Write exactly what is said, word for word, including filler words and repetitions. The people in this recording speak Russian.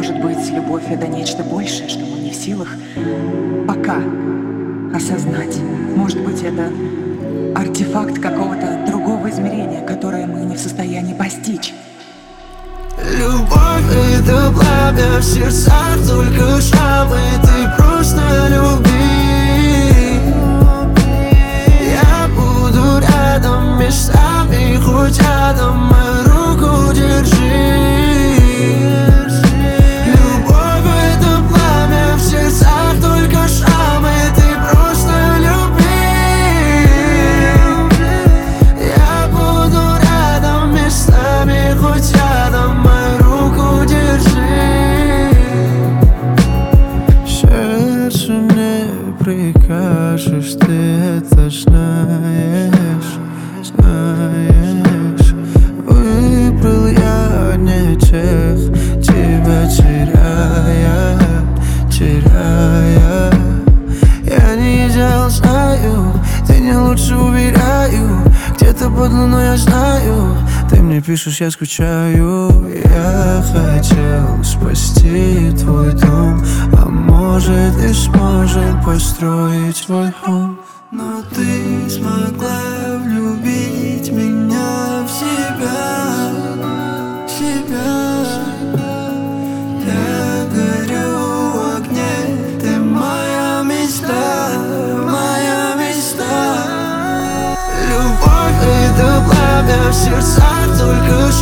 Может быть, любовь — это нечто большее, что мы не в силах пока осознать. Может быть, это артефакт какого-то другого измерения, которое мы не в состоянии постичь. Любовь — это пламя в сердцах, только шрамы, ты просто люби. Я буду рядом местами, хоть рядом, мою руку держи. Любовь — это пламя в сердцах, только шрамы, ты просто люби. Я буду рядом местами, хоть рядом, мою руку держи. Сердцу не прикажешь, ты это знаешь, знаешь. Выбрал я не тех, тебя теряя, теряя. Я не идеал, знаю, ты не лучше, уверяю. Где-то под луной я знаю, ты мне пишешь, я скучаю. Я хотел спасти твой дом, а может и сможем построить свой хом. Но ты смогла влюбить меня в себя, себя. Я горю в огне, ты моя мечта, моя мечта. Любовь — это пламя в сердцах, только